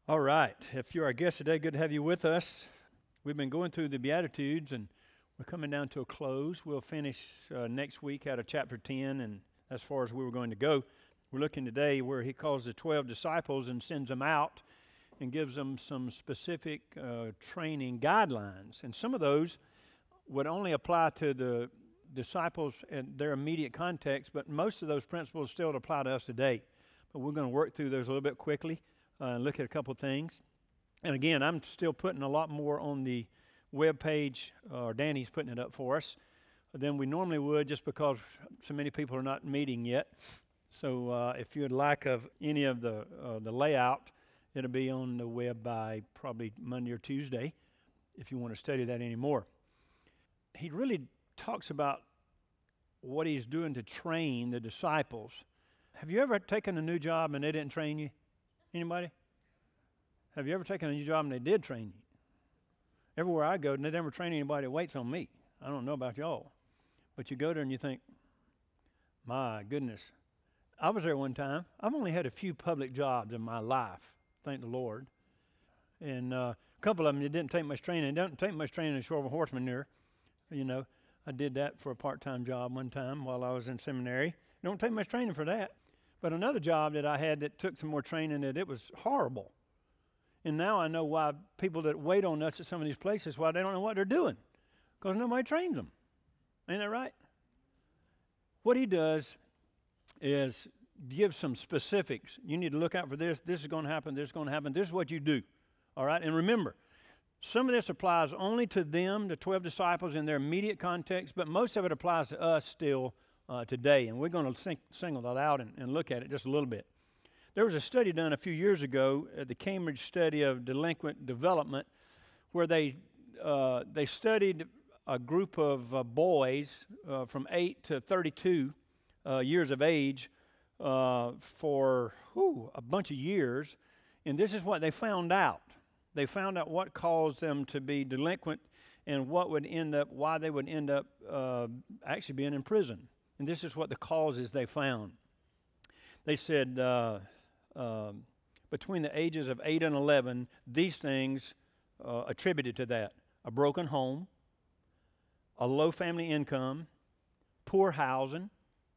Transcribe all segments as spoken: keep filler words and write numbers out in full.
All right. If you're our guest today, good to have you with us. We've been going through the Beatitudes, and we're coming down to a close. We'll finish uh, next week out of chapter ten, and as far as we were going to go, we're looking today where he calls the twelve disciples and sends them out and gives them some specific uh, training guidelines. And some of those would only apply to the disciples in their immediate context, but most of those principles still apply to us today. But we're going to work through those a little bit quickly. Uh, look at a couple things. And again, I'm still putting a lot more on the web page, or uh, Danny's putting it up for us, than we normally would just because so many people are not meeting yet. So uh, if you'd like of any of the uh, the layout, it'll be on the web by probably Monday or Tuesday if you want to study that anymore. He really talks about what he's doing to train the disciples. Have you ever taken a new job and they didn't train you? Anybody? Have you ever taken a new job and they did train you? Everywhere I go, they never train anybody that waits on me. I don't know about y'all. But you go there and you think, my goodness. I was there one time. I've only had a few public jobs in my life, thank the Lord. And uh, a couple of them, it didn't take much training. It doesn't take much training to show of a horseman there. You know, I did that for a part-time job one time while I was in seminary. It don't take much training for that. But another job that I had that took some more training, that it was horrible. And now I know why people that wait on us at some of these places, why they don't know what they're doing. Because nobody trains them. Ain't that right? What he does is give some specifics. You need to look out for this. This is going to happen. This is going to happen. This is what you do. All right? And remember, some of this applies only to them, the twelve disciples, in their immediate context, but most of it applies to us still Uh, today, and we're going to think, single that out and, and look at it just a little bit. There was a study done a few years ago at the Cambridge Study of Delinquent Development, where they uh, they studied a group of uh, boys uh, from eight to thirty-two uh, years of age uh, for whew, a bunch of years, and this is what they found out. They found out what caused them to be delinquent and what would end up, why they would end up uh, actually being in prison. And this is what the causes they found. They said uh, uh, between the ages of eight and eleven, these things uh, attributed to that: a broken home, a low family income, poor housing,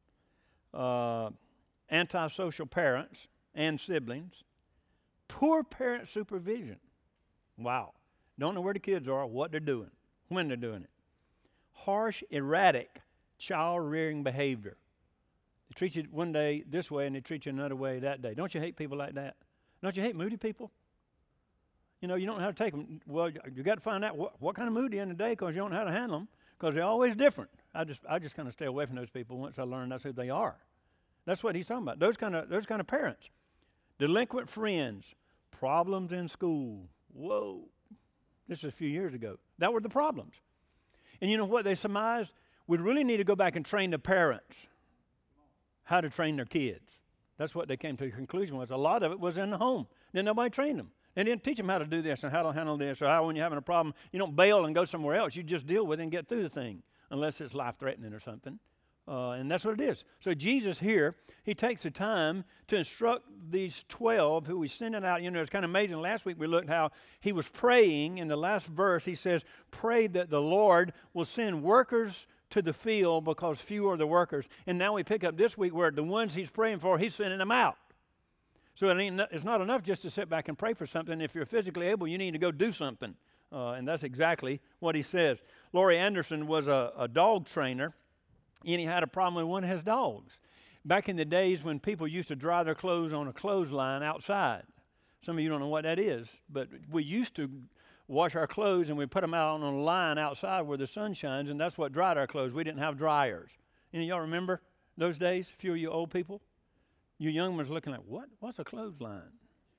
uh, antisocial parents and siblings, poor parent supervision. Wow. Don't know where the kids are, what they're doing, when they're doing it. Harsh, erratic child-rearing behavior. They treat you one day this way and they treat you another way that day. Don't you hate people like that? Don't you hate moody people? You know, you don't know how to take them. Well, you got to find out what, what kind of mood they're in today, because you don't know how to handle them, because they're always different. I just I just kind of stay away from those people once I learn that's who they are. That's what he's talking about. Those kind of those kind of parents. Delinquent friends. Problems in school. Whoa. This is a few years ago. That were the problems. And you know what they surmised? We really need to go back and train the parents how to train their kids. That's what they came to the conclusion was. A lot of it was in the home. Then nobody trained them. They didn't teach them how to do this and how to handle this, or how when you're having a problem, you don't bail and go somewhere else. You just deal with it and get through the thing, unless it's life-threatening or something. Uh, and that's what it is. So Jesus here, he takes the time to instruct these twelve who he's sending out. You know, it's kind of amazing. Last week we looked how he was praying. In the last verse, he says, pray that the Lord will send workers to the field because few are the workers. And now we pick up this week where the ones he's praying for, he's sending them out. So it ain't, it's not enough just to sit back and pray for something. If you're physically able, you need to go do something. Uh, and that's exactly what he says. Laurie Anderson was a, a dog trainer, and he had a problem with one of his dogs. Back in the days when people used to dry their clothes on a clothesline outside. Some of you don't know what that is, but we used to wash our clothes and we put them out on a line outside where the sun shines, and that's what dried our clothes. We didn't have dryers. Any of y'all remember those days? A few of you old people? You young ones looking like, what? What's a clothesline?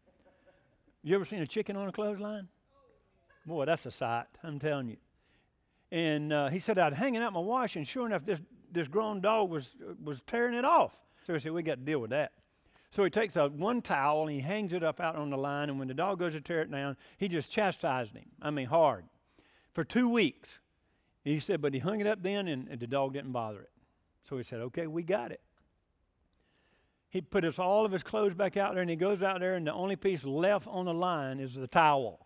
You ever seen a chicken on a clothesline? Boy, that's a sight, I'm telling you. And uh, he said, I'd hanging out my wash, and sure enough, this, this grown dog was was tearing it off. So he said, we got to deal with that. So he takes a one towel and he hangs it up out on the line, and when the dog goes to tear it down, he just chastised him. I mean, hard. For two weeks. He said, but he hung it up then, and, and the dog didn't bother it. So he said, okay, we got it. He put his, all of his clothes back out there, and he goes out there, and the only piece left on the line is the towel.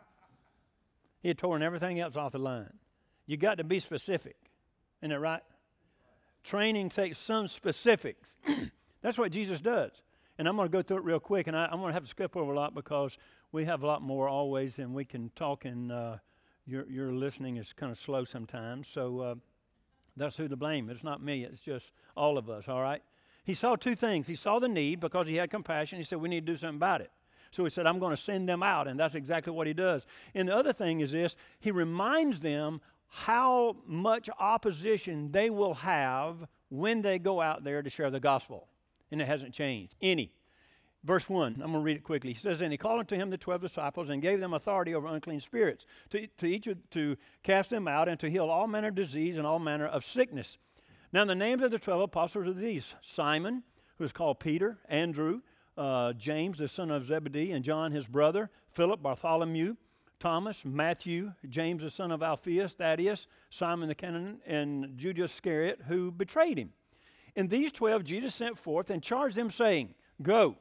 He had torn everything else off the line. You got to be specific. Isn't that right? Training takes some specifics. That's what Jesus does. And I'm going to go through it real quick, and I, I'm going to have to skip over a lot because we have a lot more always than we can talk, and uh, your, your listening is kind of slow sometimes. So uh, that's who to blame. It's not me. It's just all of us, all right? He saw two things. He saw the need because he had compassion. He said, we need to do something about it. So he said, I'm going to send them out, and that's exactly what he does. And the other thing is this, he reminds them how much opposition they will have when they go out there to share the gospel. And it hasn't changed, any. Verse one, I'm going to read it quickly. He says, and he called unto him the twelve disciples and gave them authority over unclean spirits, to, to each of, to cast them out and to heal all manner of disease and all manner of sickness. Now the names of the twelve apostles are these: Simon, who is called Peter, Andrew, uh, James, the son of Zebedee, and John, his brother, Philip, Bartholomew, Thomas, Matthew, James, the son of Alphaeus, Thaddeus, Simon the Canaanite, and Judas Iscariot, who betrayed him. And these twelve Jesus sent forth and charged them, saying, go,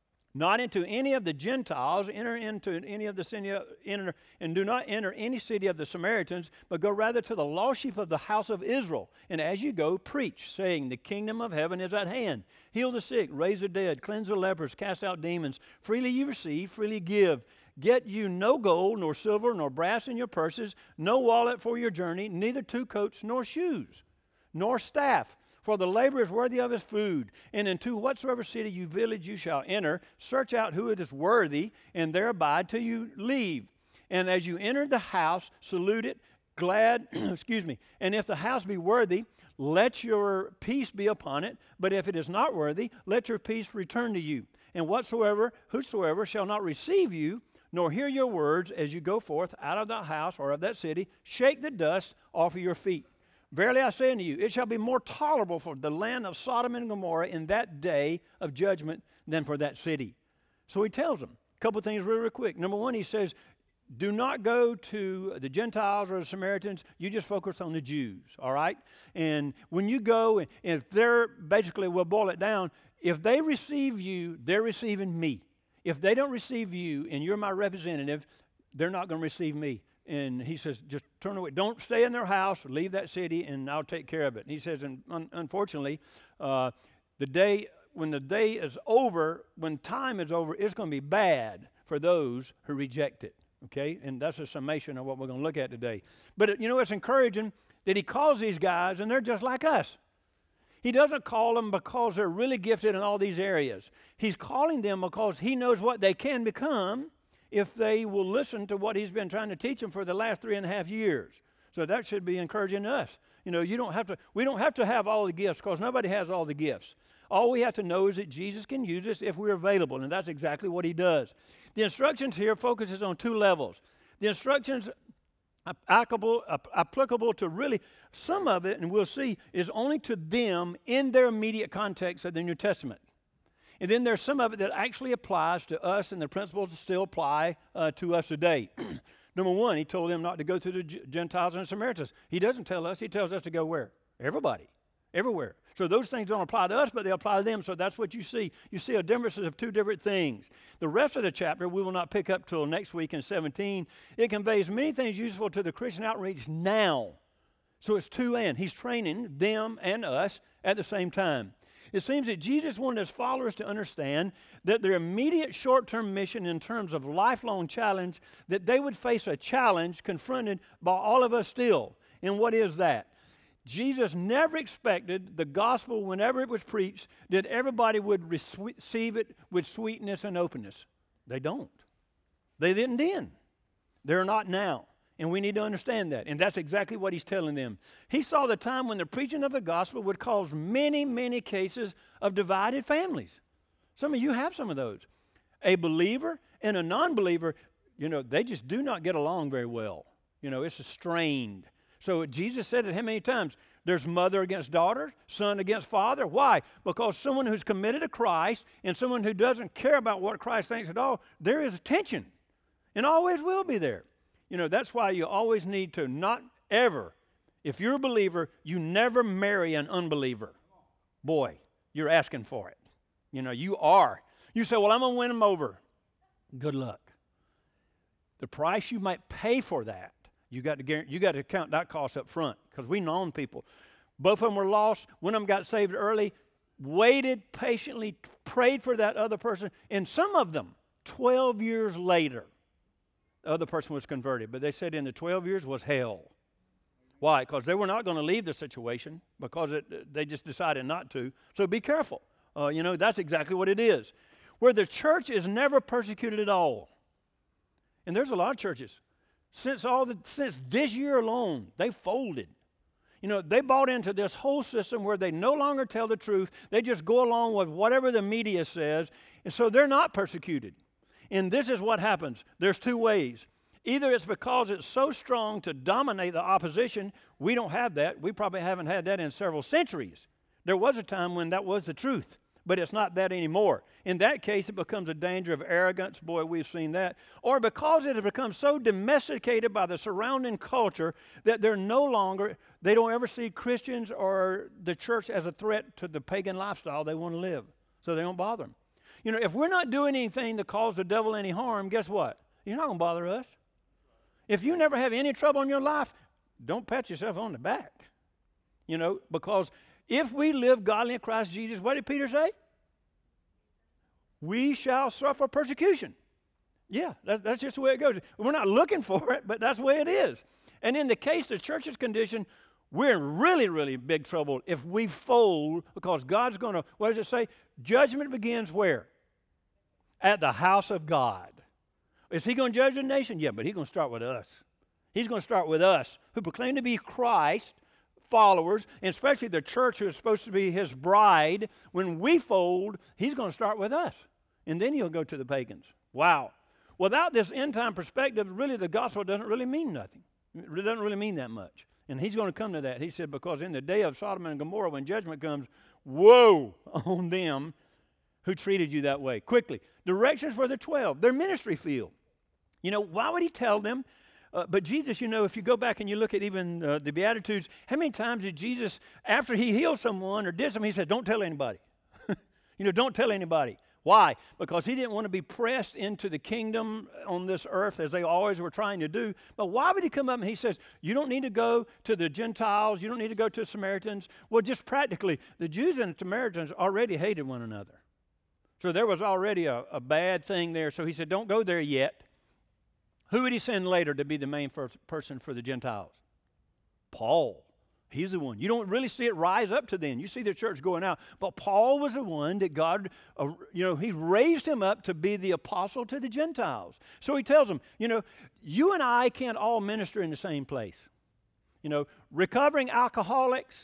not into any of the Gentiles, enter into any of the city, enter, and do not enter any city of the Samaritans, but go rather to the lost sheep of the house of Israel. And as you go, preach, saying, the kingdom of heaven is at hand. Heal the sick, raise the dead, cleanse the lepers, cast out demons. Freely you receive, freely give. Get you no gold, nor silver, nor brass in your purses, no wallet for your journey, neither two coats, nor shoes, nor staff. For the laborer is worthy of his food. And into whatsoever city you village you shall enter, search out who it is worthy, and there abide till you leave. And as you enter the house, salute it, glad, excuse me, and if the house be worthy, let your peace be upon it. But if it is not worthy, let your peace return to you. And whatsoever, whosoever shall not receive you, nor hear your words as you go forth out of the house or of that city, shake the dust off of your feet. Verily I say unto you, it shall be more tolerable for the land of Sodom and Gomorrah in that day of judgment than for that city. So he tells them a couple of things really, really quick. Number one, he says, do not go to the Gentiles or the Samaritans. You just focus on the Jews, all right? And when you go, and if they're, basically, we'll boil it down, if they receive you, they're receiving me. If they don't receive you and you're my representative, they're not going to receive me. And he says, just turn away. Don't stay in their house. Leave that city, and I'll take care of it. And he says, and un- unfortunately, uh, the day when the day is over, when time is over, it's going to be bad for those who reject it. Okay? And that's a summation of what we're going to look at today. But, it, you know, it's encouraging that he calls these guys, and they're just like us. He doesn't call them because they're really gifted in all these areas. He's calling them because he knows what they can become if they will listen to what he's been trying to teach them for the last three and a half years. So that should be encouraging us. You know, you don't have to, we don't have to have all the gifts because nobody has all the gifts. All we have to know is that Jesus can use us if we're available, and that's exactly what he does. The instructions here focuses on two levels. The instructions applicable, applicable to really some of it, and we'll see, is only to them in their immediate context of the New Testament. And then there's some of it that actually applies to us, and the principles still apply uh, to us today. Number one, he told them not to go to the Gentiles and Samaritans. He doesn't tell us. He tells us to go where? Everybody. Everywhere. So those things don't apply to us, but they apply to them. So that's what you see. You see a difference of two different things. The rest of the chapter we will not pick up till next week in seventeen. It conveys many things useful to the Christian outreach now. So it's two and. He's training them and us at the same time. It seems that Jesus wanted his followers to understand that their immediate short-term mission in terms of lifelong challenge, that they would face a challenge confronted by all of us still. And what is that? Jesus never expected the gospel, whenever it was preached, that everybody would receive it with sweetness and openness. They don't. They didn't then. They're not now. And we need to understand that. And that's exactly what he's telling them. He saw the time when the preaching of the gospel would cause many, many cases of divided families. Some of you have some of those. A believer and a non-believer, you know, they just do not get along very well. You know, it's strained. So Jesus said it how many times? There's mother against daughter, son against father. Why? Because someone who's committed to Christ and someone who doesn't care about what Christ thinks at all, there is tension. And always will be there. You know, that's why you always need to not ever, if you're a believer, you never marry an unbeliever. Boy, you're asking for it. You know, you are. You say, well, I'm going to win them over. Good luck. The price you might pay for that, you got to guarantee, you got to count that cost up front, because we known people. Both of them were lost. One of them got saved early, waited patiently, prayed for that other person, and some of them, twelve years later, the other person was converted. But they said in the twelve years was hell. Why? Because they were not going to leave the situation, because it, they just decided not to. So be careful. Uh, you know, that's exactly what it is. Where the church is never persecuted at all. And there's a lot of churches. Since all the, since this year alone, they folded. You know, they bought into this whole system where they no longer tell the truth. They just go along with whatever the media says. And so they're not persecuted. And this is what happens. There's two ways. Either it's because it's so strong to dominate the opposition. We don't have that. We probably haven't had that in several centuries. There was a time when that was the truth, but it's not that anymore. In that case, it becomes a danger of arrogance. Boy, we've seen that. Or because it has become so domesticated by the surrounding culture that they're no longer, they don't ever see Christians or the church as a threat to the pagan lifestyle they want to live. So they don't bother them. You know, if we're not doing anything to cause the devil any harm, guess what? He's not going to bother us. If you never have any trouble in your life, don't pat yourself on the back. You know, because if we live godly in Christ Jesus, what did Peter say? We shall suffer persecution. Yeah, that's, that's just the way it goes. We're not looking for it, but that's the way it is. And in the case the church's condition, we're in really, really big trouble if we fold, because God's going to, what does it say? Judgment begins where? At the house of God. Is he going to judge the nation? Yeah, but he's going to start with us. He's going to start with us who proclaim to be Christ followers, and especially the church who is supposed to be his bride. When we fold, he's going to start with us. And then he'll go to the pagans. Wow. Without this end-time perspective, really the gospel doesn't really mean nothing. It doesn't really mean that much. And he's going to come to that. He said, because in the day of Sodom and Gomorrah, when judgment comes, woe on them who treated you that way. Quickly, directions for the twelve, their ministry field. You know, why would he tell them? Uh, but Jesus, you know, if you go back and you look at even uh, the Beatitudes, how many times did Jesus, after he healed someone or did something, he said, don't tell anybody. You know, don't tell anybody. Why? Because he didn't want to be pressed into the kingdom on this earth as they always were trying to do. But why would he come up and he says, you don't need to go to the Gentiles, you don't need to go to the Samaritans. Well, just practically, the Jews and the Samaritans already hated one another. So there was already a, a bad thing there. So he said, don't go there yet. Who would he send later to be the main first person for the Gentiles? Paul. He's the one. You don't really see it rise up to then. You see the church going out. But Paul was the one that God, uh, you know, he raised him up to be the apostle to the Gentiles. So he tells them, you know, you and I can't all minister in the same place. You know, recovering alcoholics,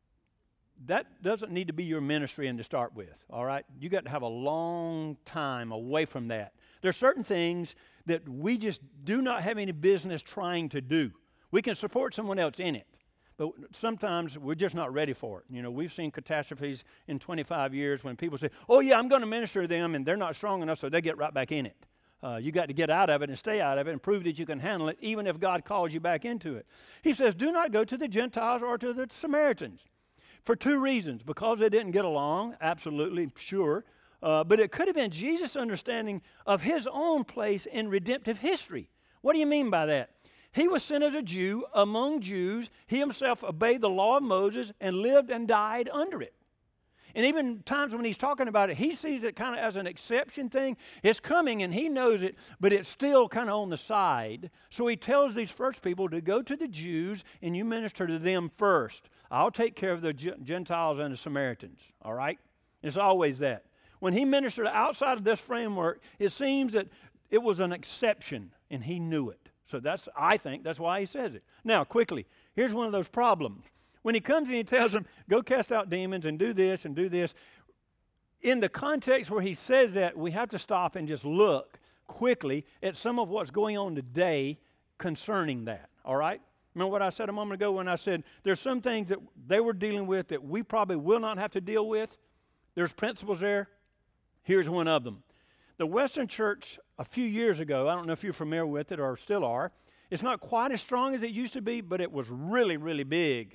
that doesn't need to be your ministry and to start with, all right? You got to have a long time away from that. There are certain things that we just do not have any business trying to do. We can support someone else in it, but sometimes we're just not ready for it. You know, we've seen catastrophes in twenty-five years when people say, oh yeah, I'm going to minister to them, and they're not strong enough, so they get right back in it. Uh, you got to get out of it and stay out of it and prove that you can handle it, even if God calls you back into it. He says, do not go to the Gentiles or to the Samaritans. For two reasons. Because they didn't get along, absolutely, sure. Uh, but it could have been Jesus' understanding of his own place in redemptive history. What do you mean by that? He was sent as a Jew among Jews. He himself obeyed the law of Moses and lived and died under it. And even times when he's talking about it, he sees it kind of as an exception thing. It's coming and he knows it, but it's still kind of on the side. So he tells these first people to go to the Jews and you minister to them first. I'll take care of the Gentiles and the Samaritans, all right? It's always that. When he ministered outside of this framework, it seems that it was an exception, and he knew it. So that's, I think, that's why he says it. Now, quickly, here's one of those problems. When he comes and he tells them, go cast out demons and do this and do this, in the context where he says that, we have to stop and just look quickly at some of what's going on today concerning that, all right? Remember what I said a moment ago when I said there's some things that they were dealing with that we probably will not have to deal with? There's principles there. Here's one of them. The Western Church a few years ago, I don't know if you're familiar with it or still are, it's not quite as strong as it used to be, but it was really, really big.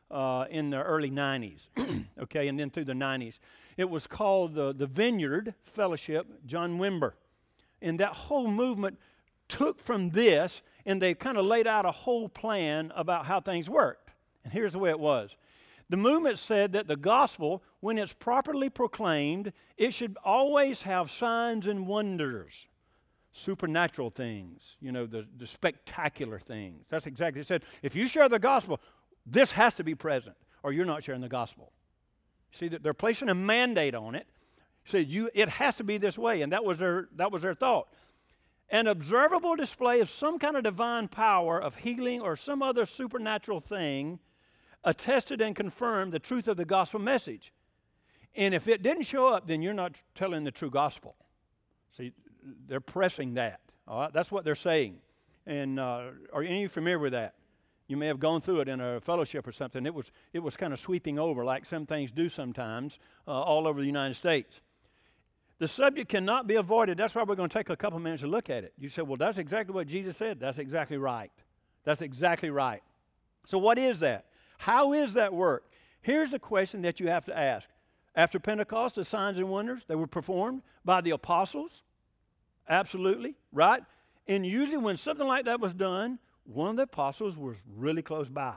uh, in the early nineties, okay, and then through the nineties. It was called the, the Vineyard Fellowship, John Wimber. And that whole movement took from this, and they kind of laid out a whole plan about how things worked. And here's the way it was. The movement said that the gospel, when it's properly proclaimed, it should always have signs and wonders, supernatural things, you know, the, the spectacular things. That's exactly what it said. If you share the gospel, this has to be present, or you're not sharing the gospel. See, that they're placing a mandate on it. So you, it has to be this way, and that was their that was their thought. An observable display of some kind of divine power of healing or some other supernatural thing attested and confirmed the truth of the gospel message. And if it didn't show up, then you're not telling the true gospel. See, they're pressing that. All right? That's what they're saying. And uh, are any of you familiar with that? You may have gone through it in a fellowship or something. It was it was kind of sweeping over, like some things do sometimes, uh, all over the United States. The subject cannot be avoided. That's why we're going to take a couple minutes to look at it. You say, well, that's exactly what Jesus said. That's exactly right. That's exactly right. So what is that? How is that work? Here's the question that you have to ask. After Pentecost, the signs and wonders, they were performed by the apostles. Absolutely, right? And usually when something like that was done, one of the apostles was really close by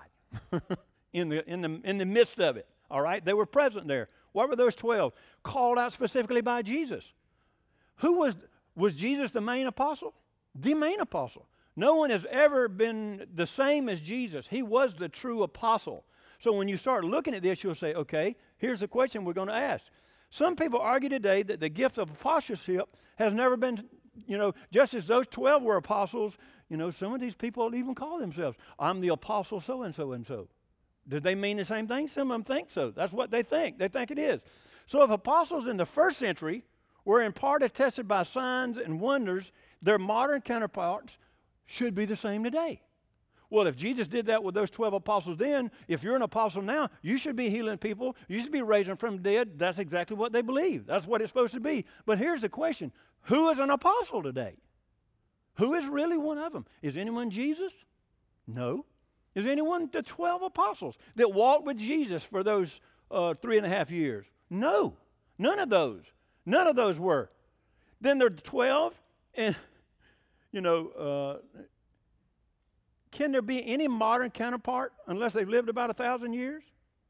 in the, in the, in the midst of it, all right? They were present there. What were those twelve? Called out specifically by Jesus. Who was, was Jesus the main apostle? The main apostle. No one has ever been the same as Jesus. He was the true apostle. So when you start looking at this, you'll say, okay, here's the question we're going to ask. Some people argue today that the gift of apostleship has never been, you know, just as those twelve were apostles, you know, some of these people even call themselves, I'm the apostle so-and-so and so. Did they mean the same thing? Some of them think so. That's what they think. They think it is. So if apostles in the first century were in part attested by signs and wonders, their modern counterparts should be the same today. Well, if Jesus did that with those twelve apostles then, if you're an apostle now, you should be healing people. You should be raising from the dead. That's exactly what they believe. That's what it's supposed to be. But here's the question. Who is an apostle today? Who is really one of them? Is anyone Jesus? No. Is anyone the twelve apostles that walked with Jesus for those uh, three and a half years? No. None of those. None of those were. Then there are twelve, and, you know, uh, can there be any modern counterpart unless they've lived about a thousand years?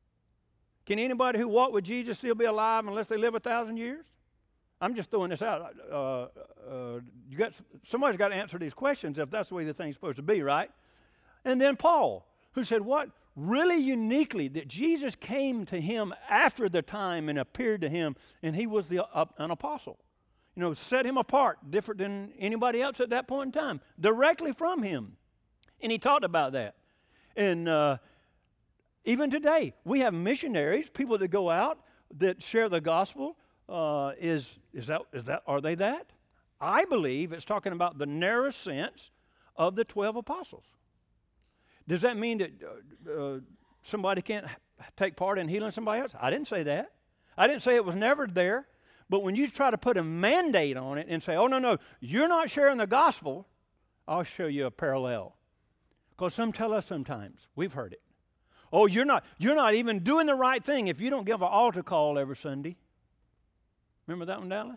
Can anybody who walked with Jesus still be alive unless they live a thousand years? I'm just throwing this out. Uh, uh, you got somebody's got to answer these questions if that's the way the thing's supposed to be, right? And then Paul, who said what? Really uniquely, that Jesus came to him after the time and appeared to him, and he was the, uh, an apostle. You know, set him apart, different than anybody else at that point in time, directly from him. And he talked about that. And uh, even today, we have missionaries, people that go out that share the gospel. Uh, is is that is that are they that? I believe it's talking about the narrow sense of the twelve apostles. Does that mean that uh, uh, somebody can't take part in healing somebody else? I didn't say that. I didn't say it was never there. But when you try to put a mandate on it and say, oh, no, no, you're not sharing the gospel, I'll show you a parallel. Because some tell us sometimes, we've heard it. Oh, you're not, you're not even doing the right thing if you don't give an altar call every Sunday. Remember that one, Dallas?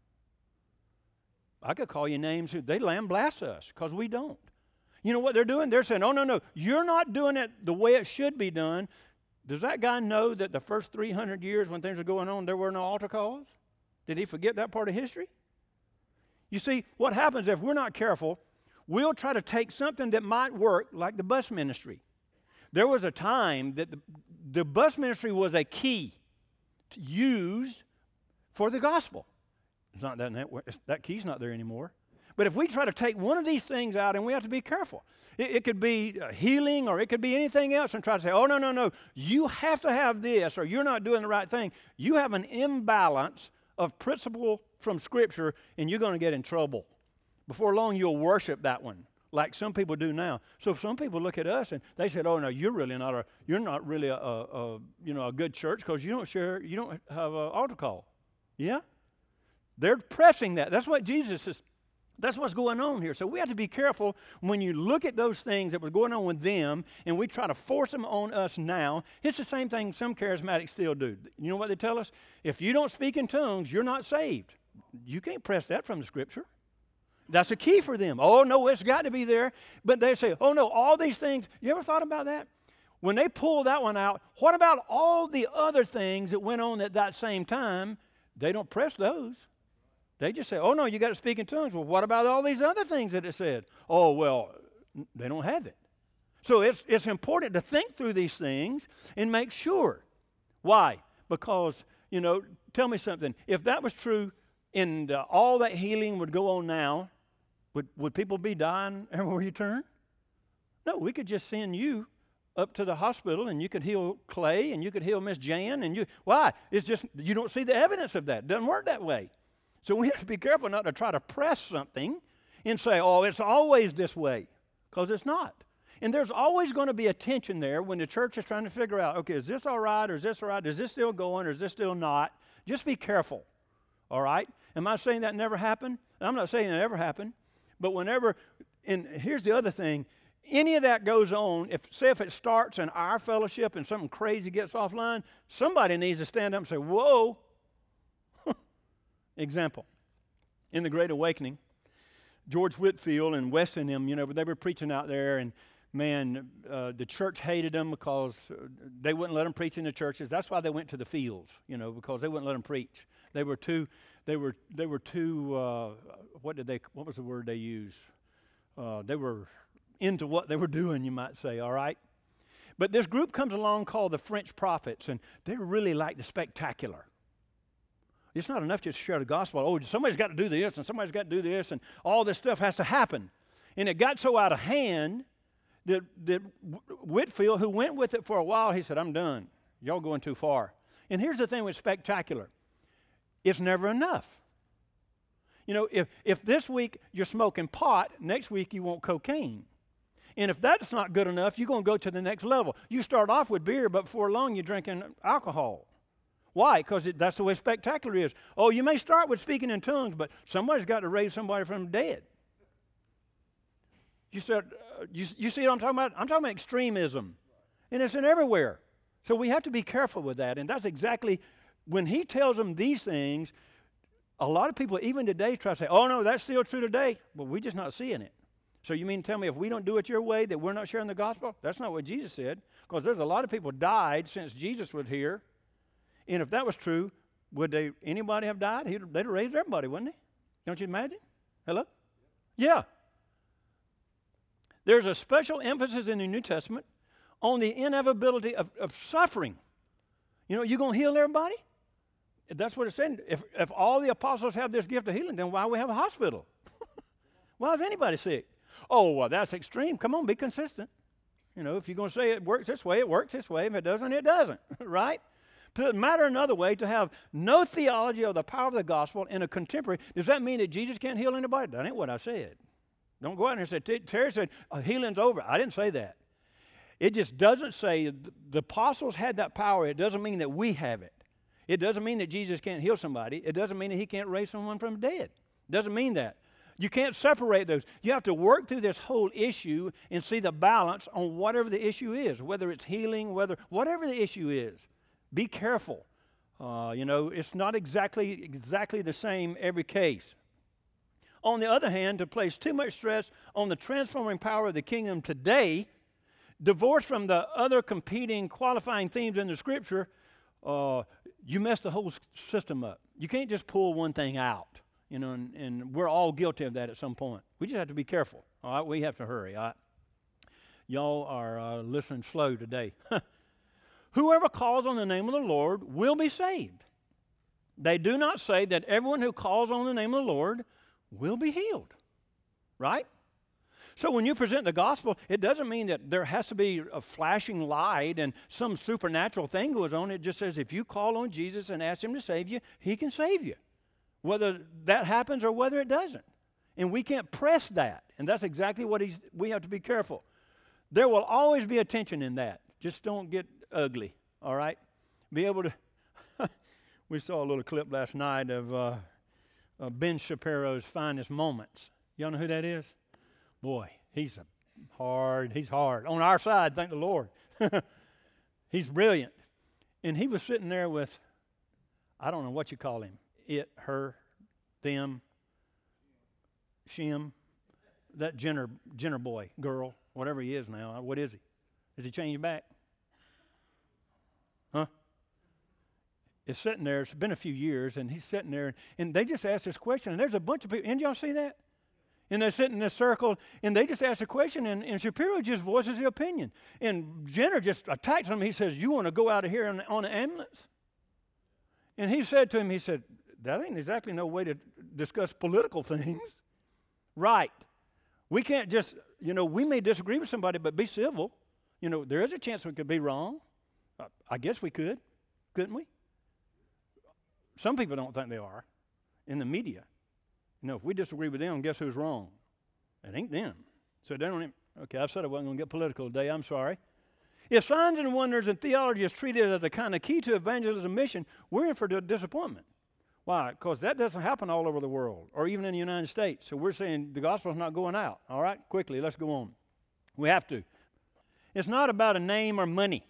I could call you names. Who they lambaste us because we don't. You know what they're doing? They're saying, oh, no, no, you're not doing it the way it should be done. Does that guy know that the first three hundred years when things were going on, there were no altar calls? Did he forget that part of history? You see, what happens if we're not careful, we'll try to take something that might work, like the bus ministry. There was a time that the, the bus ministry was a key used for the gospel. It's not that, that key's not there anymore. But if we try to take one of these things out, and we have to be careful. It, it could be healing, or it could be anything else, and try to say, oh, no, no, no, you have to have this, or you're not doing the right thing. You have an imbalance of principle from Scripture, and you're going to get in trouble. Before long, you'll worship that one, like some people do now. So some people look at us and they said, "Oh no, you're really not a, you're not really a, a, a you know, a good church because you don't share, you don't have an altar call." Yeah, they're pressing that. That's what Jesus is That's what's going on here. So we have to be careful when you look at those things that were going on with them and we try to force them on us now. It's the same thing some charismatics still do. You know what they tell us? If you don't speak in tongues, you're not saved. You can't press that from the Scripture. That's a key for them. Oh, no, it's got to be there. But they say, oh, no, all these things. You ever thought about that? When they pull that one out, what about all the other things that went on at that same time? They don't press those. They just say, oh, no, you got to speak in tongues. Well, what about all these other things that it said? Oh, well, they don't have it. So it's, it's important to think through these things and make sure. Why? Because, you know, tell me something. If that was true and uh, all that healing would go on now, would, would people be dying everywhere you turn? No, we could just send you up to the hospital and you could heal Clay and you could heal Miss Jan. And you, why? It's just you don't see the evidence of that. It doesn't work that way. So we have to be careful not to try to press something and say, oh, it's always this way, because it's not. And there's always going to be a tension there when the church is trying to figure out, okay, is this all right or is this all right? Is this still going or is this still not? Just be careful, all right? Am I saying that never happened? I'm not saying it ever happened. But whenever, and here's the other thing, any of that goes on, if say if it starts in our fellowship and something crazy gets offline, somebody needs to stand up and say, whoa. Example, in the Great Awakening, George Whitefield and West and them, you know, they were preaching out there, and man, uh, the church hated them because they wouldn't let them preach in the churches. That's why they went to the fields, you know, because they wouldn't let them preach. They were too, they were, they were too. Uh, what did they? What was the word they used? Uh, they were into what they were doing, you might say. All right, but this group comes along called the French Prophets, and they really like the spectacular. It's not enough just to share the gospel. Oh, somebody's got to do this, and somebody's got to do this, and all this stuff has to happen. And it got so out of hand that, that Whitefield, who went with it for a while, he said, I'm done. Y'all going too far. And here's the thing with spectacular. It's never enough. You know, if, if this week you're smoking pot, next week you want cocaine. And if that's not good enough, you're going to go to the next level. You start off with beer, but before long you're drinking alcohol. Why? Because that's the way spectacular is. Oh, you may start with speaking in tongues, but somebody's got to raise somebody from the dead. You start, uh, you, you see what I'm talking about? I'm talking about extremism. And it's in everywhere. So we have to be careful with that. And that's exactly, when he tells them these things, a lot of people, even today, try to say, oh, no, that's still true today. Well, we're just not seeing it. So you mean to tell me if we don't do it your way that we're not sharing the gospel? That's not what Jesus said. Because there's a lot of people died since Jesus was here. And if that was true, would they anybody have died? He'd, they'd have raised everybody, wouldn't they? Don't you imagine? Hello? Yeah. There's a special emphasis in the New Testament on the inevitability of, of suffering. You know, you going to heal everybody? That's what it said. If, if all the apostles have this gift of healing, then why we have a hospital? Why is anybody sick? Oh, well, that's extreme. Come on, be consistent. You know, if you're going to say it works this way, it works this way. If it doesn't, it doesn't, right? To matter another way, to have no theology of the power of the gospel in a contemporary, does that mean that Jesus can't heal anybody? That ain't what I said. Don't go out there and say, Terry said, oh, healing's over. I didn't say that. It just doesn't say the apostles had that power. It doesn't mean that we have it. It doesn't mean that Jesus can't heal somebody. It doesn't mean that he can't raise someone from the dead. It doesn't mean that. You can't separate those. You have to work through this whole issue and see the balance on whatever the issue is, whether it's healing, whether whatever the issue is. Be careful. Uh, you know, it's not exactly exactly the same every case. On the other hand, to place too much stress on the transforming power of the kingdom today, divorced from the other competing qualifying themes in the Scripture, uh, you mess the whole system up. You can't just pull one thing out, you know, and, and we're all guilty of that at some point. We just have to be careful, all right? We have to hurry, all right? Y'all are uh, listening slow today. Whoever calls on the name of the Lord will be saved. They do not say that everyone who calls on the name of the Lord will be healed, right? So when you present the gospel, it doesn't mean that there has to be a flashing light and some supernatural thing goes on. It just says if you call on Jesus and ask him to save you, he can save you, whether that happens or whether it doesn't. And we can't press that, and that's exactly what he's, we have to be careful. There will always be a tension in that. Just don't get ugly, all right? Be able to, we saw a little clip last night of uh, uh, Ben Shapiro's finest moments. Y'all know who that is? Boy, he's a hard, he's hard. On our side, thank the Lord. He's brilliant. And he was sitting there with, I don't know what you call him, it, her, them, Shem, that Jenner, Jenner boy, girl, whatever he is now. What is he? Has he changed back? Huh? It's sitting there. It's been a few years, and he's sitting there, and they just asked this question, and there's a bunch of people. And y'all see that? And they're sitting in this circle, and they just ask a question, and, and Shapiro just voices the opinion. And Jenner just attacks him. He says, you want to go out of here on, on an ambulance? And he said to him, he said, that ain't exactly no way to discuss political things. Right. We can't just, you know, we may disagree with somebody, but be civil. You know, there is a chance we could be wrong. Uh, I guess we could, couldn't we? Some people don't think they are in the media. You know, if we disagree with them, guess who's wrong? It ain't them. So they don't even, okay, I said I wasn't going to get political today. I'm sorry. If signs and wonders and theology is treated as a kind of key to evangelism mission, we're in for disappointment. Why? Because that doesn't happen all over the world or even in the United States. So we're saying the gospel's not going out. All right, quickly, let's go on. We have to. It's not about a name or money.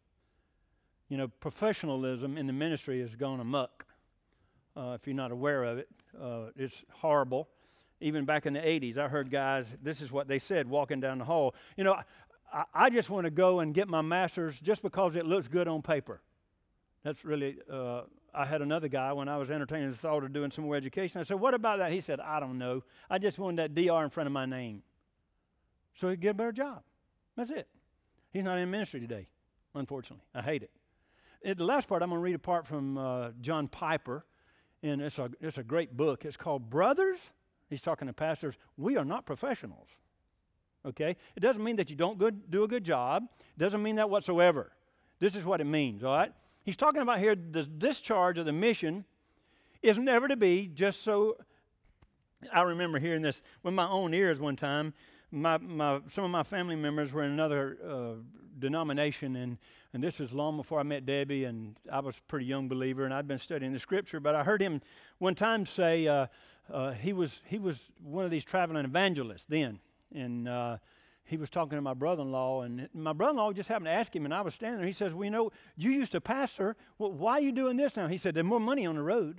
You know, professionalism in the ministry has gone amok. Uh, if you're not aware of it, uh, it's horrible. Even back in the eighties, I heard guys, this is what they said walking down the hall. You know, I, I just want to go and get my master's just because it looks good on paper. That's really, uh, I had another guy when I was entertaining the thought of doing some more education. I said, what about that? He said, I don't know. I just wanted that D R in front of my name. So he'd get a better job. That's it. He's not in ministry today, unfortunately. I hate it. At the last part, I'm going to read a part from uh, John Piper. And it's a, it's a great book. It's called Brothers. He's talking to pastors. We are not professionals. Okay? It doesn't mean that you don't good, do a good job. It doesn't mean that whatsoever. This is what it means, all right? He's talking about here the discharge of the mission is never to be just so. I remember hearing this with my own ears one time. My, my, some of my family members were in another uh, denomination, and, and this was long before I met Debbie, and I was a pretty young believer, and I'd been studying the Scripture, but I heard him one time say uh, uh, he was he was one of these traveling evangelists then, and uh, he was talking to my brother-in-law, and my brother-in-law just happened to ask him, and I was standing there. He says, well, you know, you used to pastor. Well, why are you doing this now? He said, there's more money on the road.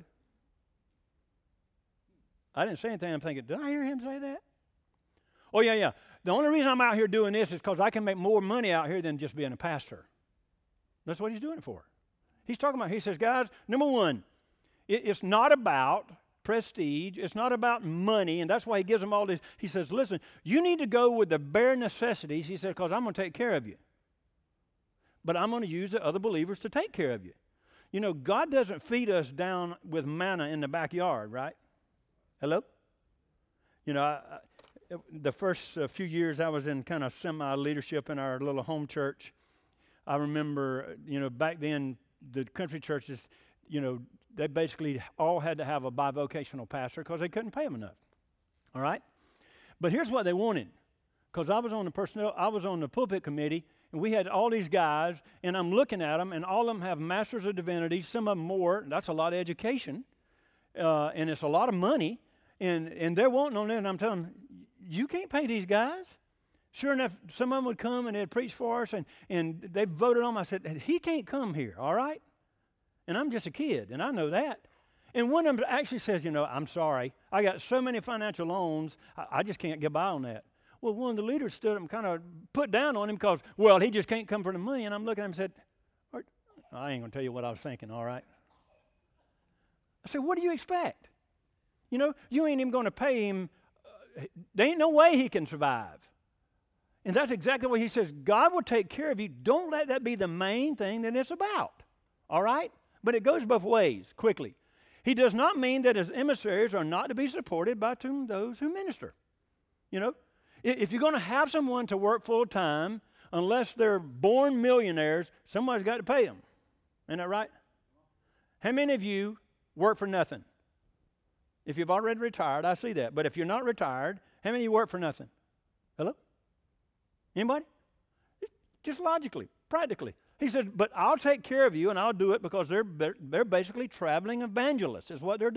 I didn't say anything. I'm thinking, did I hear him say that? Oh, yeah, yeah. The only reason I'm out here doing this is because I can make more money out here than just being a pastor. That's what he's doing it for. He's talking about, he says, guys, number one, it, it's not about prestige. It's not about money, and that's why he gives them all this. He says, listen, you need to go with the bare necessities, he said, because I'm going to take care of you. But I'm going to use the other believers to take care of you. You know, God doesn't feed us down with manna in the backyard, right? Hello? You know, I, I, the first uh, few years I was in kind of semi-leadership in our little home church, I remember, you know, back then the country churches, you know, they basically all had to have a bivocational pastor because they couldn't pay them enough. All right? But here's what they wanted. Because I was on the personnel, I was on the pulpit committee, and we had all these guys, and I'm looking at them, and all of them have masters of divinity, some of them more. That's a lot of education, uh, and it's a lot of money, and, and they're wanting on it, and I'm telling them, you can't pay these guys. Sure enough, some of them would come and they'd preach for us, and, and they voted on them. I said, he can't come here, all right? And I'm just a kid, and I know that. And one of them actually says, you know, I'm sorry. I got so many financial loans, I, I just can't get by on that. Well, one of the leaders stood up and kind of put down on him because, well, he just can't come for the money. And I'm looking at him and said, I ain't going to tell you what I was thinking, all right? I said, what do you expect? You know, you ain't even going to pay him. Uh, there ain't no way he can survive. And that's exactly what he says. God will take care of you. Don't let that be the main thing that it's about, all right? But it goes both ways, quickly. He does not mean that his emissaries are not to be supported by those who minister. You know, if you're going to have someone to work full time, unless they're born millionaires, somebody's got to pay them. Isn't that right? How many of you work for nothing? If you've already retired, I see that. But if you're not retired, how many of you work for nothing? Hello? Anybody? Just logically, practically. He said, but I'll take care of you, and I'll do it because they're they're basically traveling evangelists is what they're doing.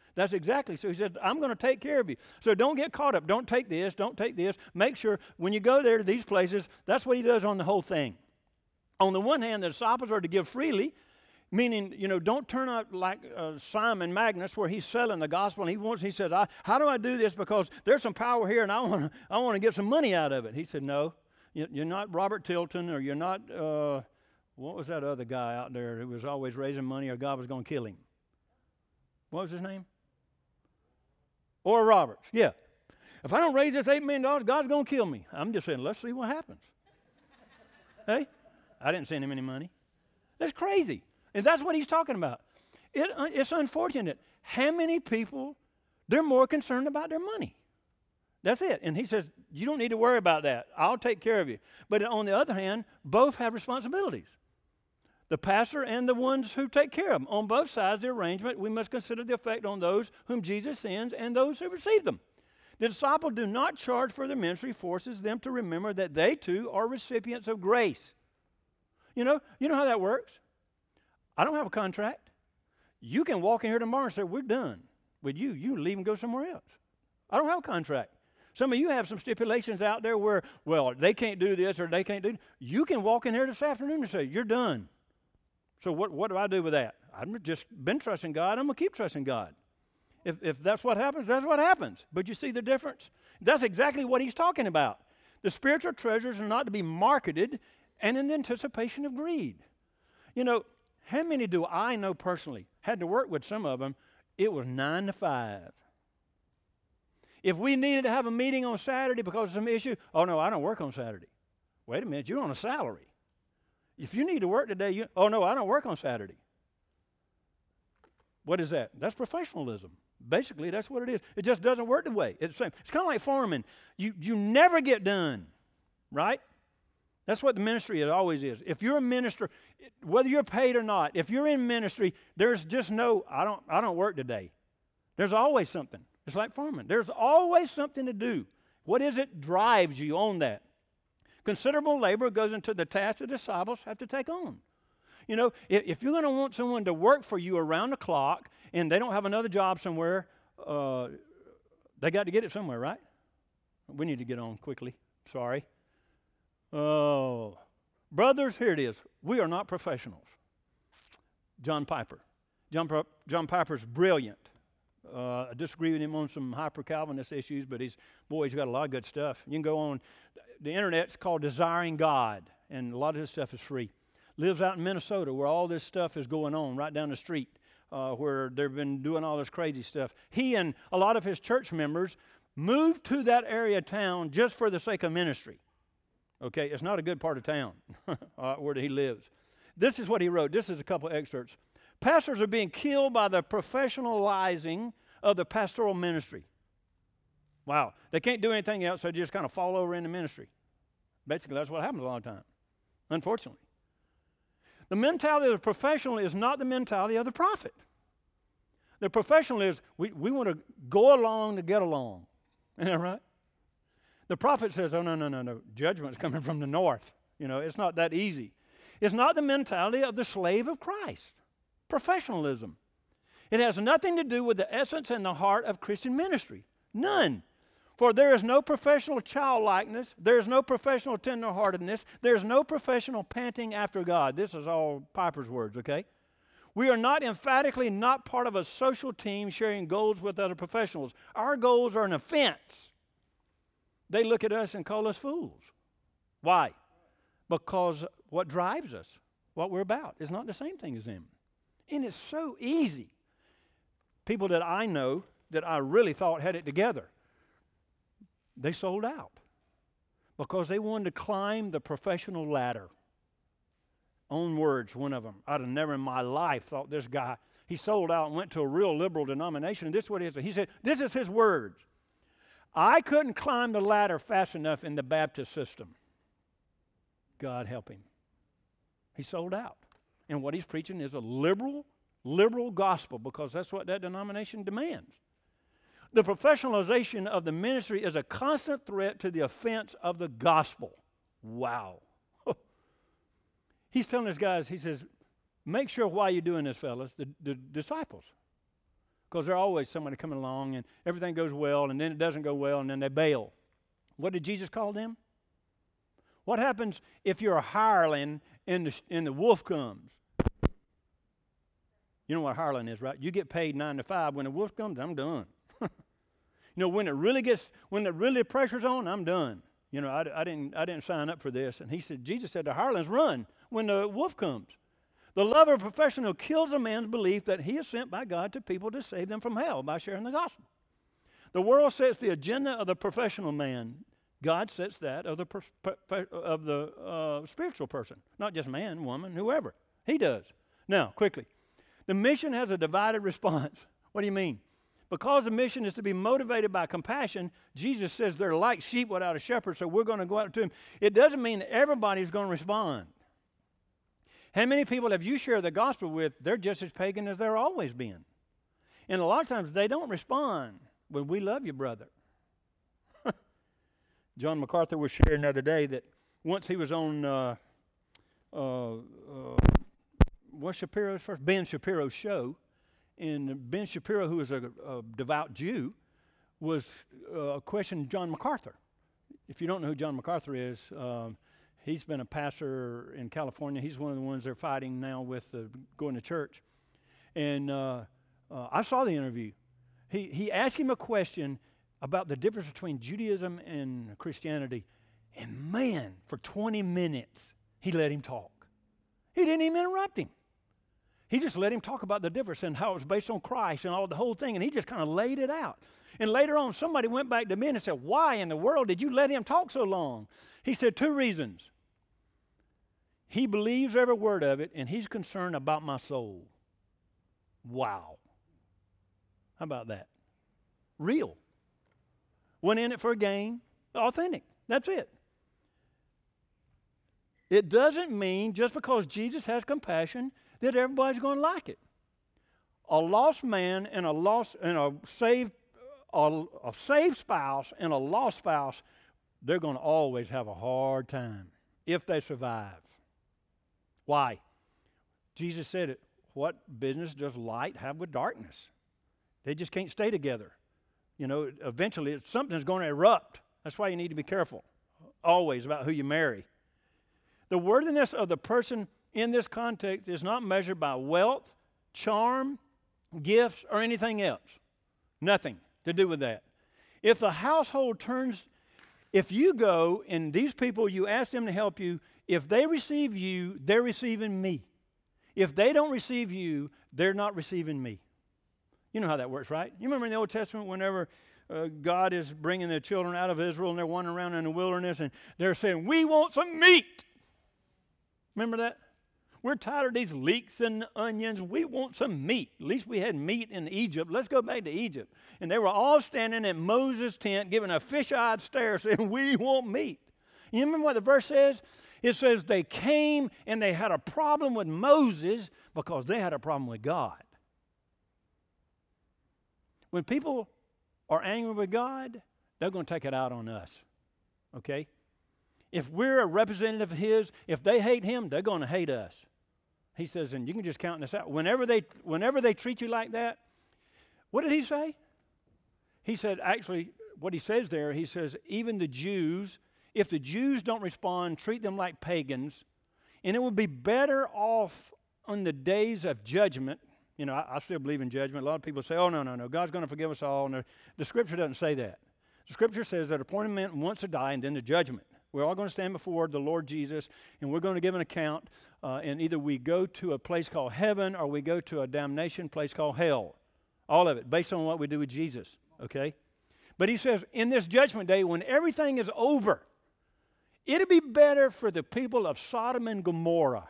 That's exactly. So he said, I'm going to take care of you. So don't get caught up. Don't take this. Don't take this. Make sure when you go there to these places, that's what he does on the whole thing. On the one hand, the disciples are to give freely, meaning, you know, don't turn out like uh, Simon Magnus, where he's selling the gospel, and he wants, he says, I, how do I do this? Because there's some power here, and I want to I want to get some money out of it. He said, no, you're not Robert Tilton, or you're not, uh, what was that other guy out there who was always raising money, or God was going to kill him? What was his name? Oral Roberts, yeah. If I don't raise this eight million dollars, God's going to kill me. I'm just saying, let's see what happens. Hey, I didn't send him any money. That's crazy. And that's what he's talking about. It, uh, it's unfortunate. How many people, they're more concerned about their money. That's it. And he says, you don't need to worry about that. I'll take care of you. But on the other hand, both have responsibilities. The pastor and the ones who take care of them. On both sides of the arrangement, we must consider the effect on those whom Jesus sends and those who receive them. The disciples do not charge for their ministry, forces them to remember that they too are recipients of grace. You know, you know how that works? I don't have a contract. You can walk in here tomorrow and say, we're done with you. You leave and go somewhere else. I don't have a contract. Some of you have some stipulations out there where, well, they can't do this or they can't do. You can walk in here this afternoon and say, you're done. So what, what do I do with that? I've just been trusting God. I'm going to keep trusting God. If, if that's what happens, that's what happens. But you see the difference? That's exactly what he's talking about. The spiritual treasures are not to be marketed and in anticipation of greed. You know, how many do I know personally? Had to work with some of them. It was nine to five. If we needed to have a meeting on Saturday because of some issue, oh, no, I don't work on Saturday. Wait a minute, you're on a salary. If you need to work today, you, oh, no, I don't work on Saturday. What is that? That's professionalism. Basically, that's what it is. It just doesn't work the way. It's, it's kind of like farming. You, you never get done, right? That's what the ministry it always is. If you're a minister, whether you're paid or not, if you're in ministry, there's just no, I don't, I don't work today. There's always something. It's like farming. There's always something to do. What is it drives you on that? Considerable labor goes into the task the disciples have to take on. You know, if, if you're going to want someone to work for you around the clock and they don't have another job somewhere, uh, they got to get it somewhere, right? We need to get on quickly. Sorry. Oh, brothers, here it is. We are not professionals. John Piper. John, John Piper's brilliant. Uh, I disagree with him on some hyper-Calvinist issues, but he's, boy, he's got a lot of good stuff. You can go on. The internet's called Desiring God, and a lot of his stuff is free. Lives out in Minnesota where all this stuff is going on, right down the street, uh, where they've been doing all this crazy stuff. He and a lot of his church members moved to that area of town just for the sake of ministry. Okay, it's not a good part of town uh, where he lives. This is what he wrote. This is a couple of excerpts. Pastors are being killed by the professionalizing of the pastoral ministry. Wow. They can't do anything else, so they just kind of fall over into ministry. Basically, that's what happens a lot of time, unfortunately. The mentality of the professional is not the mentality of the prophet. The professional is, we, we want to go along to get along. Isn't that right? The prophet says, oh, no, no, no, no. Judgment's coming from the north. You know, it's not that easy. It's not the mentality of the slave of Christ. Professionalism. It has nothing to do with the essence and the heart of Christian ministry. None. For there is no professional childlikeness. There is no professional tenderheartedness. There is no professional panting after God. This is all Piper's words, okay? We are not emphatically not part of a social team sharing goals with other professionals. Our goals are an offense. They look at us and call us fools. Why? Because what drives us, what we're about, is not the same thing as them. And it's so easy. People that I know that I really thought had it together, they sold out because they wanted to climb the professional ladder. Own words, one of them. I'd have never in my life thought this guy, he sold out and went to a real liberal denomination. And this is what he said. He said, this is his words. I couldn't climb the ladder fast enough in the Baptist system. God help him. He sold out. And what he's preaching is a liberal, liberal gospel because that's what that denomination demands. The professionalization of the ministry is a constant threat to the offense of the gospel. Wow. He's telling his guys, he says, make sure why you're doing this, fellas, the, the disciples. because there's always somebody coming along and everything goes well and then it doesn't go well and then they bail. What did Jesus call them? What happens if you're a hireling and the, and the wolf comes? You know what a hireling is, right? You get paid nine to five. When the wolf comes, I'm done. You know, when it really gets, when the really pressure's on, I'm done. You know, I, I didn't, I didn't sign up for this. And he said, Jesus said, the hirelings run when the wolf comes. The lover of professional kills a man's belief that he is sent by God to people to save them from hell by sharing the gospel. The world sets the agenda of the professional man. God sets that of the per, per, of the uh, spiritual person, not just man, woman, whoever. He does. Now, quickly, the mission has a divided response. What do you mean? Because the mission is to be motivated by compassion, Jesus says they're like sheep without a shepherd, so we're going to go out to them. It doesn't mean that everybody's going to respond. How many people have you shared the gospel with, they're just as pagan as they've always been? And a lot of times they don't respond. Well, we love you, brother. John MacArthur was sharing the other day that once he was on uh, uh, uh, what's Shapiro's first? Ben Shapiro's show, and Ben Shapiro, who was a, a devout Jew, was uh, questioning John MacArthur. If you don't know who John MacArthur is, um, he's been a pastor in California. He's one of the ones they're fighting now with uh, going to church. And uh, uh, I saw the interview. He he asked him a question about the difference between Judaism and Christianity. And man, for twenty minutes, he let him talk. He didn't even interrupt him. He just let him talk about the difference and how it was based on Christ and all the whole thing, and he just kind of laid it out. And later on, somebody went back to me and said, why in the world did you let him talk so long? He said, two reasons. He believes every word of it, and he's concerned about my soul. Wow. How about that? Real. Went in it for a gain. Authentic. That's it. It doesn't mean just because Jesus has compassion that everybody's going to like it. A lost man and a lost and a saved a, a saved spouse and a lost spouse, they're going to always have a hard time if they survive. Why? Jesus said it. What business does light have with darkness? They just can't stay together. You know, eventually something's going to erupt. That's why you need to be careful always about who you marry. The worthiness of the person in this context is not measured by wealth, charm, gifts, or anything else. Nothing to do with that. If the household turns, if you go and these people, you ask them to help you, if they receive you, they're receiving me. If they don't receive you, they're not receiving me. You know how that works, right? You remember in the Old Testament whenever uh, God is bringing the children out of Israel and they're wandering around in the wilderness and they're saying, we want some meat. Remember that? We're tired of these leeks and onions. We want some meat. At least we had meat in Egypt. Let's go back to Egypt. And they were all standing at Moses' tent giving a fish-eyed stare saying, we want meat. You remember what the verse says? It says they came and they had a problem with Moses because they had a problem with God. When people are angry with God, they're going to take it out on us, okay? If we're a representative of His, if they hate Him, they're going to hate us. He says, and you can just count this out. Whenever they, whenever they treat you like that, what did He say? He said, actually, what He says there, He says, even the Jews, if the Jews don't respond, treat them like pagans, and it will be better off on the days of judgment. You know, I, I still believe in judgment. A lot of people say, oh, no, no, no, God's going to forgive us all. And the, the Scripture doesn't say that. The Scripture says that appointed man wants to die and then the judgment. We're all going to stand before the Lord Jesus, and we're going to give an account, uh, and either we go to a place called heaven or we go to a damnation place called hell. All of it, based on what we do with Jesus, okay? But He says, in this judgment day, when everything is over, it'll be better for the people of Sodom and Gomorrah.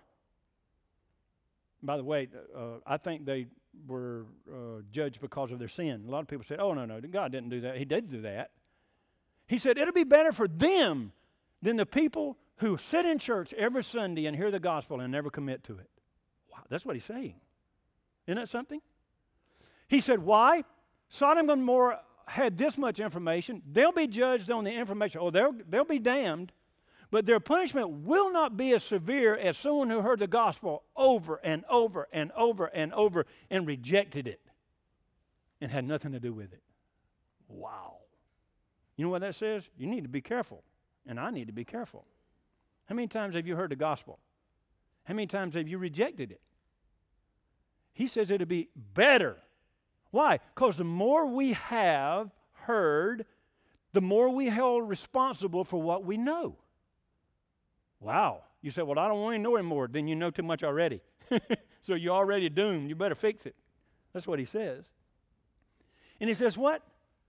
By the way, uh, I think they were uh, judged because of their sin. A lot of people said, oh, no, no, God didn't do that. He did do that. He said, it'll be better for them than the people who sit in church every Sunday and hear the gospel and never commit to it. Wow, that's what He's saying. Isn't that something? He said, why? Sodom and Gomorrah had this much information. They'll be judged on the information. Oh, they'll, they'll be damned. But their punishment will not be as severe as someone who heard the gospel over and over and over and over and rejected it. and had nothing to do with it. Wow. You know what that says? You need to be careful, and I need to be careful. How many times have you heard the gospel? How many times have you rejected it? He says it'll be better. Why? Because the more we have heard, the more we held responsible for what we know. Wow. You say, well, I don't want to know anymore. Then you know too much already. So you're already doomed. You better fix it. That's what he says. And he says what?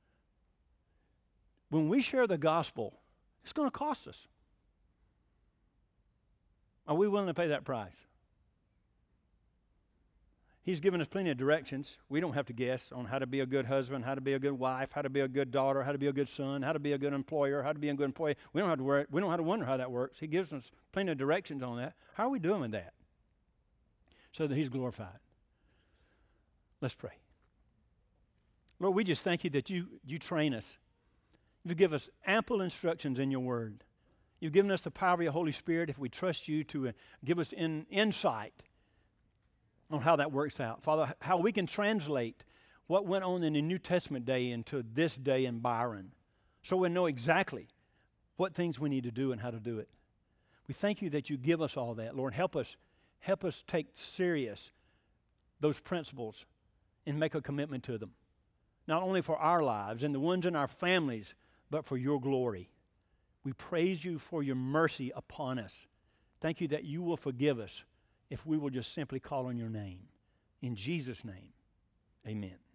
When we share the gospel, it's going to cost us. Are we willing to pay that price? He's given us plenty of directions. We don't have to guess on how to be a good husband, how to be a good wife, how to be a good daughter, how to be a good son, how to be a good employer, how to be a good employee. We don't have to worry, we don't have to wonder how that works. He gives us plenty of directions on that. How are we doing with that? So that he's glorified. Let's pray. Lord, we just thank you that you, you train us. You give us ample instructions in your word. You've given us the power of your Holy Spirit if we trust you to uh, give us in, insight on how that works out. Father, how we can translate what went on in the New Testament day into this day in Byron, so we know exactly what things we need to do and how to do it. We thank you that you give us all that. Lord, help us, help us take serious those principles and make a commitment to them, not only for our lives and the ones in our families, but for your glory. We praise you for your mercy upon us. Thank you that you will forgive us if we will just simply call on your name. In Jesus' name, amen.